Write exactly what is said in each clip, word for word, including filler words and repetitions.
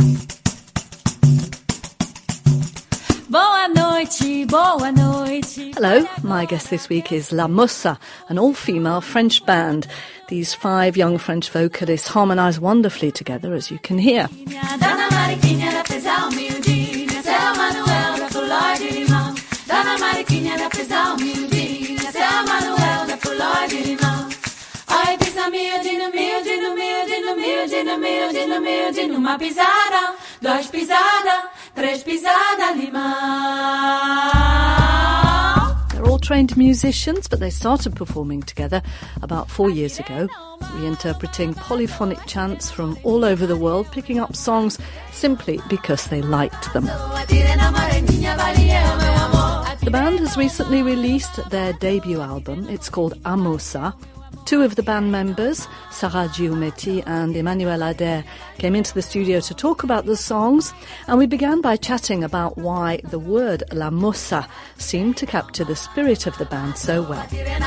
Hello, my guest this week is La Mossa, an all-female French band. These five young French vocalists harmonise wonderfully together, as you can hear. Uma pisada, dois pisada, três pisada, limão. They're all trained musicians, but they started performing together about four years ago, reinterpreting polyphonic chants from all over the world, picking up songs simply because they liked them. The band has recently released their debut album. It's called Amossa. Two of the band members, Sarah Giumetti and Emmanuel Adair, came into the studio to talk about the songs, and we began by chatting about why the word La Mossa seemed to capture the spirit of the band so well.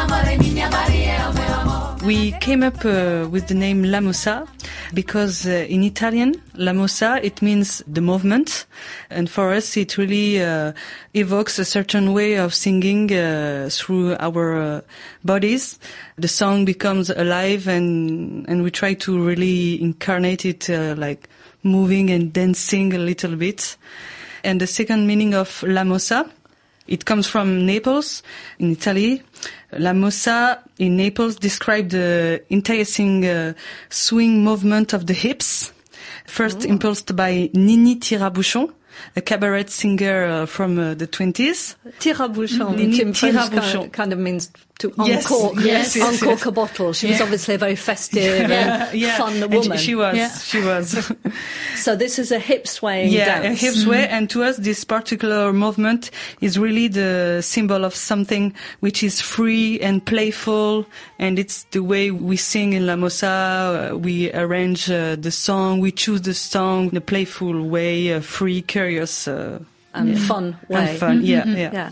We came up uh, with the name La Mossa because uh, in Italian, La Mossa, it means the movement, and for us it really uh, evokes a certain way of singing uh, through our uh, bodies. The song becomes alive, and and we try to really incarnate it, uh, like moving and dancing a little bit. And the second meaning of La Mossa, it comes from Naples, in Italy. La Mossa in Naples described the enticing uh, swing movement of the hips, first oh. impulsed by Nini Tirabuchon, a cabaret singer uh, from uh, the twenties. Tirabuchon, which in French kind, kind of means to uncork, yes, yes, yes, uncork yes. a bottle. She yeah. was obviously a very festive yeah, and yeah. fun and woman. She, she was, yeah. she was. So this is a hip swaying yeah, dance. a hip sway, mm-hmm. and to us this particular movement is really the symbol of something which is free and playful, and it's the way we sing in La Mossa. Uh, we arrange uh, the song, we choose the song in a playful way, uh, free, curious, uh, and yeah. fun way. And fun, yeah, mm-hmm. yeah. yeah.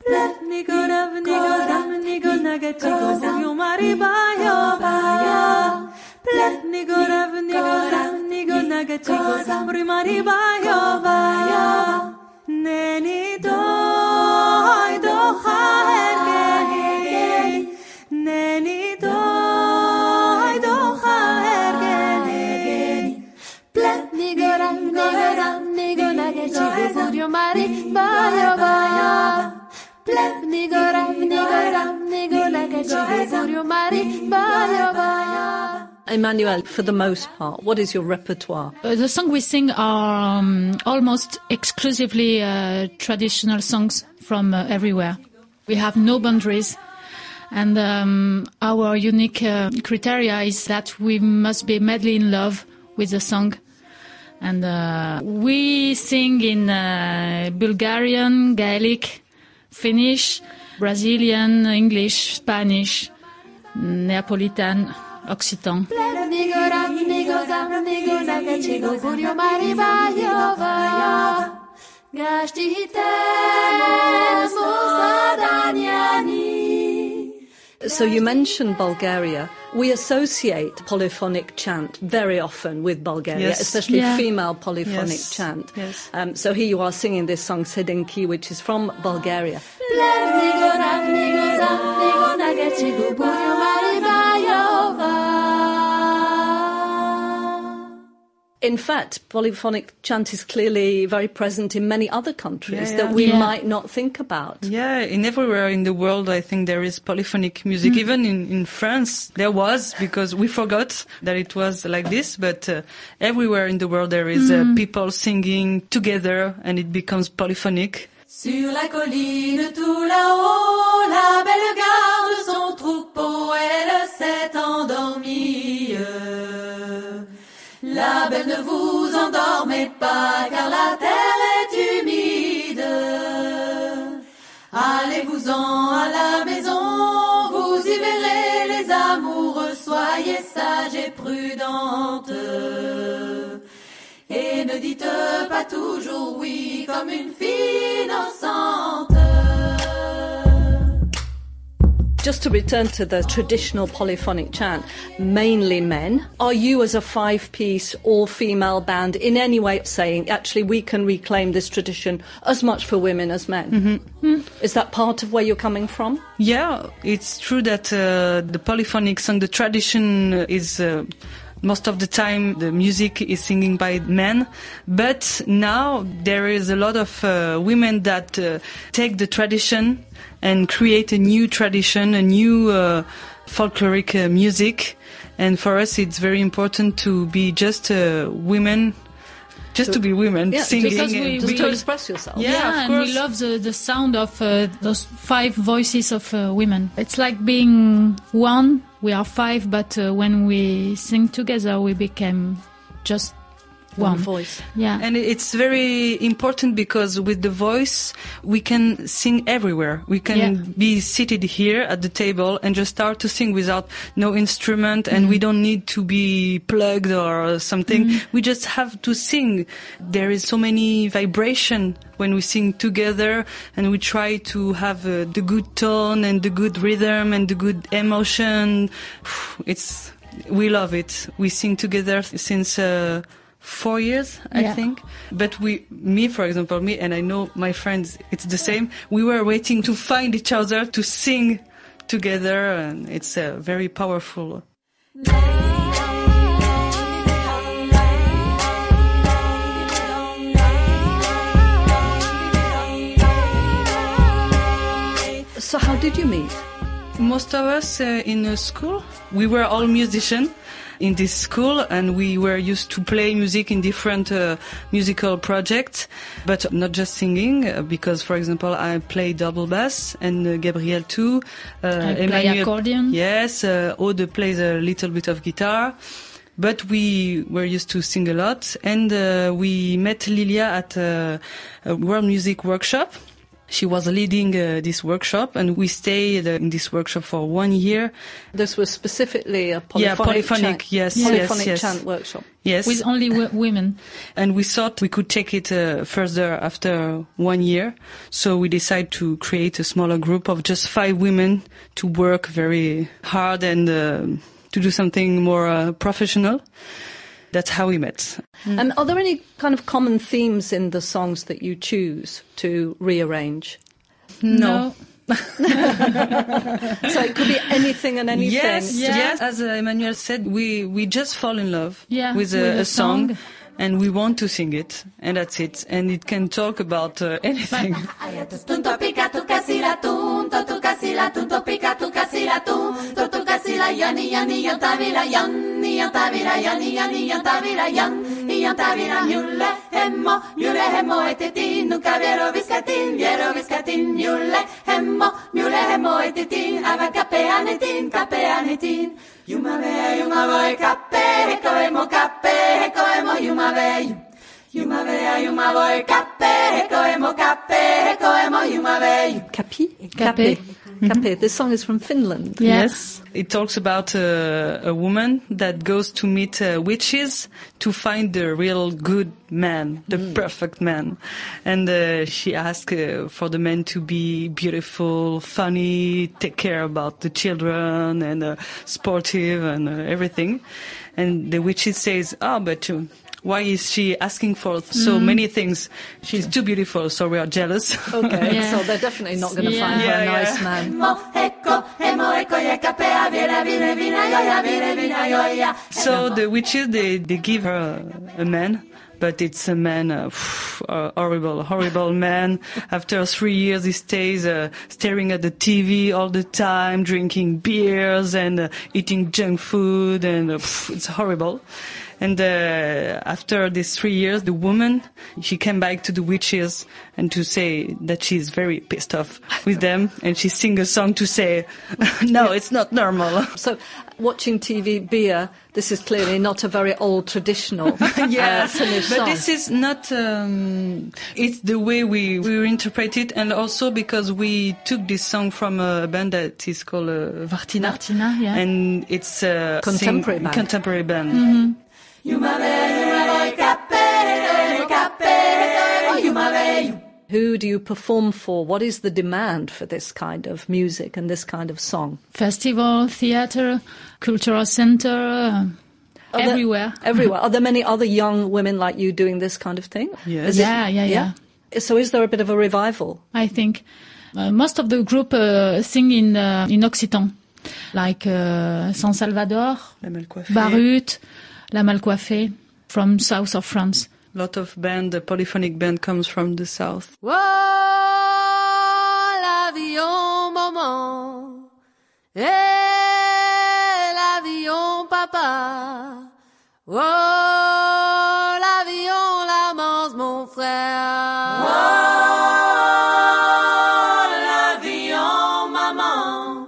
Emmanuel, for the most part, what is your repertoire? Uh, the songs we sing are um, almost exclusively uh, traditional songs from uh, everywhere. We have no boundaries, and um, our unique uh, criteria is that we must be madly in love with the song. And uh, we sing in uh, Bulgarian, Gaelic, Finnish, Brazilian, English, Spanish, Neapolitan, Occitan. So you mentioned Bulgaria. We associate polyphonic chant very often with Bulgaria, yes. especially yeah. female polyphonic yes. chant. Yes. Um, so here you are singing this song Sedenki, which is from Bulgaria. In fact, polyphonic chant is clearly very present in many other countries yeah, yeah. that we yeah. might not think about. Yeah, in everywhere in the world, I think there is polyphonic music. Mm. Even in, in France, there was, because we forgot that it was like this, but uh, everywhere in the world there is mm. uh, people singing together, and it becomes polyphonic. Sur la colline tout là-haut, la belle garde son troupeau, elle s'est endormie. La belle, ne vous endormez pas, car la terre est humide. Allez-vous-en à la maison, vous y verrez les amoureux, soyez sages et prudentes. Et ne dites pas toujours oui comme une fille innocente. Just to return to the traditional polyphonic chant, mainly men. Are you, as a five-piece, all-female band, in any way saying, actually, we can reclaim this tradition as much for women as men? Mm-hmm. Mm. Is that part of where you're coming from? Yeah, it's true that uh, the polyphonic song, the tradition is... Uh, Most of the time, the music is singing by men, but now there is a lot of uh, women that uh, take the tradition and create a new tradition, a new uh, folkloric uh, music. And for us, it's very important to be just uh, women, just to, to be women yeah, singing, because we, just we, to express yourself. Yeah, yeah of and course. we love the, the sound of uh, those five voices of uh, women. It's like being one. We are five, but uh, when we sing together, we became just one. One voice. Yeah. And it's very important because with the voice, we can sing everywhere. We can Yeah. be seated here at the table and just start to sing without no instrument, and Mm-hmm. we don't need to be plugged or something. Mm-hmm. We just have to sing. There is so many vibration when we sing together, and we try to have uh, the good tone and the good rhythm and the good emotion. It's, we love it. We sing together since, uh, Four years, I Yeah. think. But we, me, for example, me, and I know my friends, it's the same. We were waiting to find each other to sing together, and it's uh, very powerful. So how did you meet? Most of us uh, in uh, school, we were all musicians in this school, and we were used to play music in different uh, musical projects, but not just singing, uh, because, for example, I play double bass, and uh, Gabriel too. Uh, I play Emmanuel, accordion. Yes, uh, Aude plays a little bit of guitar. But we were used to sing a lot, and uh, we met Lilia at uh, a world music workshop. She was leading uh, this workshop, and we stayed uh, in this workshop for one year. This was specifically a polyphonic, Yeah, polyphonic, chant, yes, polyphonic yes, yes. chant workshop. Yes. With only w- women. And we thought we could take it uh, further after one year. So we decided to create a smaller group of just five women to work very hard and uh, to do something more uh, professional. That's how we met. Mm. And are there any kind of common themes in the songs that you choose to rearrange? No. No. So it could be anything and anything. Yes, Yeah. yes. As uh, Emmanuel said, we, we just fall in love Yeah, with, a, with a a song, song. and we want to sing it, and that's it. And it can talk about uh, anything. Tunto pica tu casi la tun, to tu casi la tun, to pica tu casi la tun, to tu casi la yani yani yanta vira yan, yanta vira yani yani yanta vira yan, yanta vira mule hemmo, mule hemmo etetin, nunca viero viscatin, viero viscatin, mule hemmo, mule hemmo etetin, ava capeanetin, capeanetin. Yuma ve, yuma voy cape, coemo cape, coemo yuma ve. Yuma ve, yuma voy cape, coemo cape, coemo yuma ve. Capi? Cape. Cape. This song is from Finland. Yeah. Yes. It talks about uh, a woman that goes to meet uh, witches to find the real good man, the mm. perfect man. And uh, she asks uh, for the man to be beautiful, funny, take care about the children, and uh, sportive and uh, everything. And the witches says, oh, but uh, why is she asking for so mm. many things? She's too beautiful, so we are jealous. Okay, Yeah. so they're definitely not going to Yeah. find her Yeah, a nice yeah. man. Hemmo, ecco, hemmo, ecco, ye capea, vira, vira, vira, yoya, vira, vira, yoya. So the witches, they, they give her a, a man, but it's a man, uh, a horrible, horrible man. After three years, he stays uh, staring at the T V all the time, drinking beers and uh, eating junk food, and uh, it's horrible. And uh, after these three years, the woman, she came back to the witches and to say that she's very pissed off with them, and she sing a song to say, no, it's not normal. So, watching T V beer, this is clearly not a very old traditional Yeah, uh, Finnish but song. this is not, um, it's the way we, we interpret it, and also because we took this song from a band that is called uh, Vartina. Vartina, yeah. And it's a Contemporary sing- band. contemporary band. Mm-hmm. Yuma ve, yuma voy cape, cape, coemo yuma ve. Who do you perform for? What is the demand for this kind of music and this kind of song? Festival, theater, cultural center, uh, Are everywhere. There, everywhere. Are there many other young women like you doing this kind of thing? Yes. Yeah, yeah, yeah, yeah. So is there a bit of a revival? I think uh, most of the group uh, sing in uh, in Occitan, like uh, San Salvador, La Malcoiffée. Barut, La Malcoiffée, from south of France. A lot of band, the polyphonic band comes from the south. Oh, l'avion, maman. Eh, l'avion, papa. Oh, l'avion, la mange, mon frère. Oh, l'avion, maman.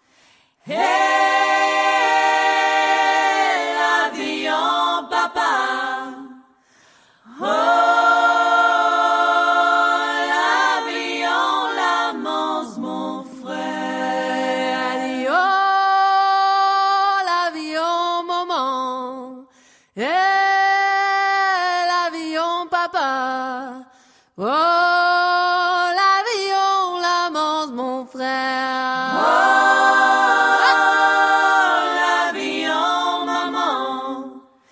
Eh, l'avion, papa. Oh, l'avion, la mange, mon frère. Allez, oh, l'avion, maman. Eh, l'avion, papa. Oh, l'avion, la mange, mon frère. Oh, l'avion, maman.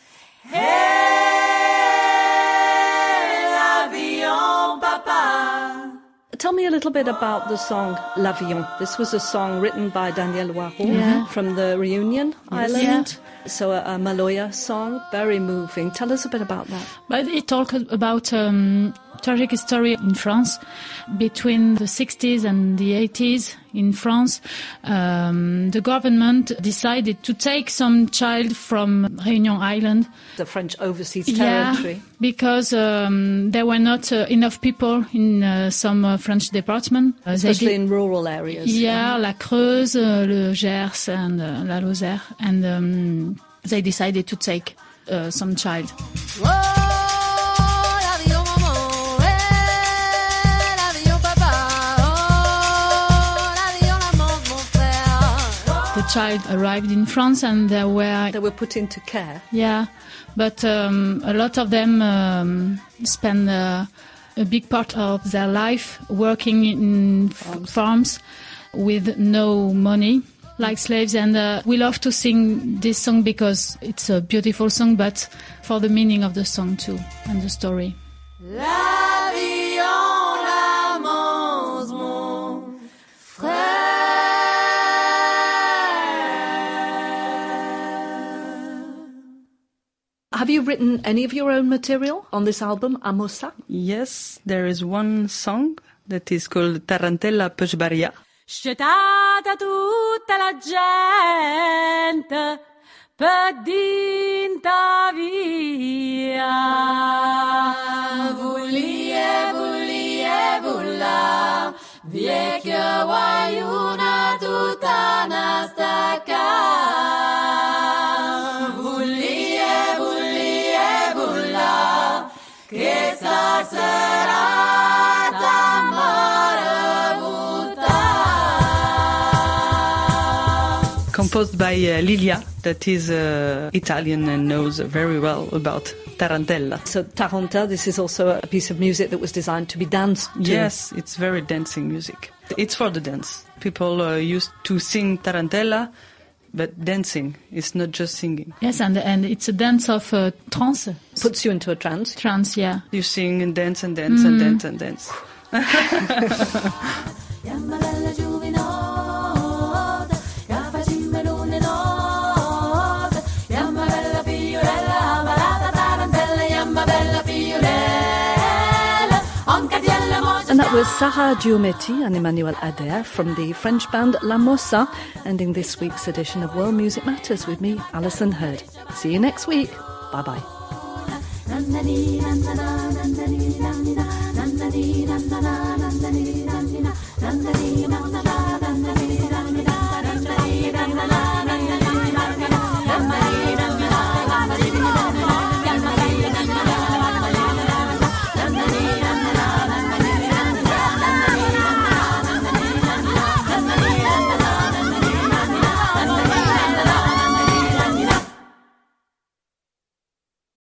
Tell me a little bit about the song L'Avion. This was a song written by Daniel Waro Yeah. from the Reunion Yes. Island. So a, a Maloya song, very moving. Tell us a bit about that. But it talks about um, tragic history in France between the sixties and the eighties in France. Um, the government decided to take some child from Réunion Island. The French overseas territory. Yeah, because um, there were not uh, enough people in uh, some uh, French department. Uh, they Especially did- in rural areas. Yeah, la Creuse, uh, le Gers, and uh, la Lozère, and um, they decided to take uh, some child. Oh, l'avion, maman. Eh, l'avion, papa. Oh, l'avion, la mange, mon frère. The child arrived in France, and there were They were put into care. yeah, but um, a lot of them um, spend uh, a big part of their life working in farms, farms with no money, like slaves. And uh, we love to sing this song because it's a beautiful song, but for the meaning of the song too and the story. L'avion, la mange, mon frère. Have you written any of your own material on this album, Amosa? Yes, there is one song that is called Tarantella Peshbaria. Scettata tutta la gente per dinta via. Vullie, vullie, vulla, vecchia guaiuna tutta nastacca. Vullie, vullie, vulla, che sta serata marabutta. Composed by uh, Lilia, that is uh, Italian and knows very well about Tarantella. So Taranta, this is also a piece of music that was designed to be danced to. Yes, it's very dancing music. It's for the dance. People uh, used to sing Tarantella, but dancing. It's not just singing. Yes, and and it's a dance of uh, trance. Puts you into a trance. Trance, yeah. You sing and dance and dance and dance and dance. Yamma bella giovinotta, che facciamo l'una notte. Yamma bella fiorella, barata tarantella, yamma bella fiorella, oncatiella moja. And that was Sarah Giumetti and Emmanuel Adair from the French band La Mossa, ending this week's edition of World Music Matters with me, Alison Hurd. See you next week. Bye-bye. Nandani, nandana, nandani, nandina, nandani, nandana, nandani, nandina, nandani, nandana.